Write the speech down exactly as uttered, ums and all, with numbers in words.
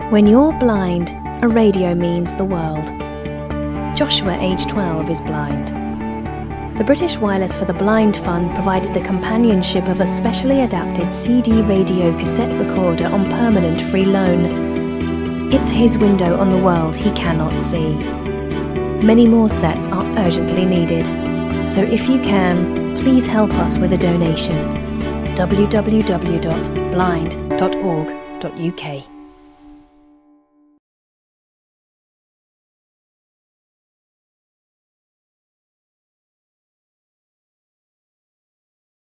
When you're blind, a radio means the world. Joshua, age twelve, is blind. The British Wireless for the Blind Fund provided the companionship of a specially adapted C D radio cassette recorder on permanent free loan. It's his window on the world he cannot see. Many more sets are urgently needed, so if you can, please help us with a donation. w w w dot blind dot org dot u k